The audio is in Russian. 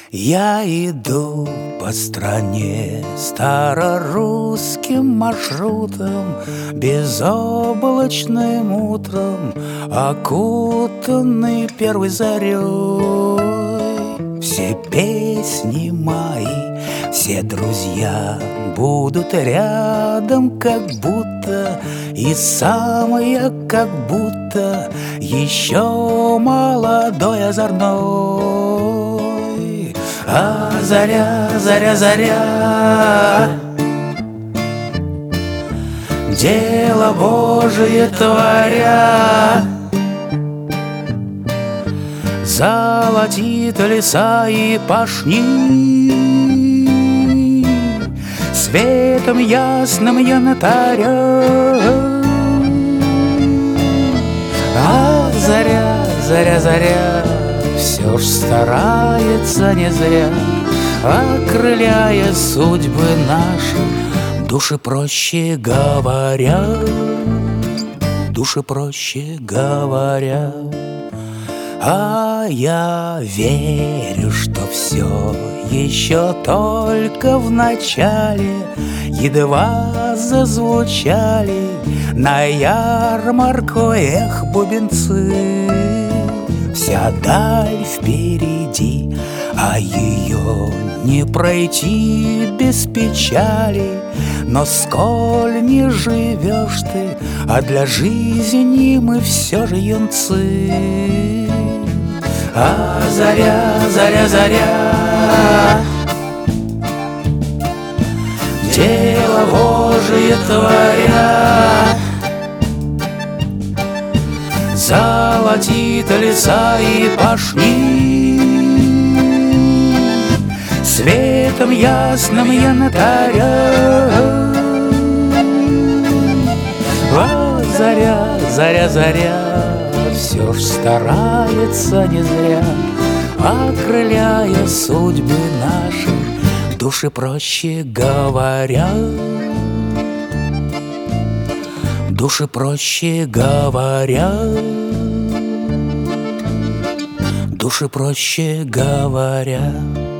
Я иду по стране старорусским маршрутом, безоблачным утром, окутанный первой зарей. Все песни мои, все друзья будут рядом, как будто, и сам я как будто еще молодой, озорной. А заря, заря, заря, дело Божие творя, золотит леса и пашни, светом ясным янтаря. А заря, заря, заря, все ж старается не зря, окрыляя судьбы наши, души проще говоря, души проще говоря. А я верю, что все еще только в начале, едва зазвучали на ярмарку эх бубенцы. Вся даль впереди, а ее не пройти без печали. Но сколь не живешь ты, а для жизни мы все же юнцы. А заря, заря, заря, дело Божие творя, золотит леса и пашни, светом ясным янтаря. А заря, заря, заря, все ж старается не зря, окрыляя судьбы наши, души проще говоря, души проще говоря, души проще говоря.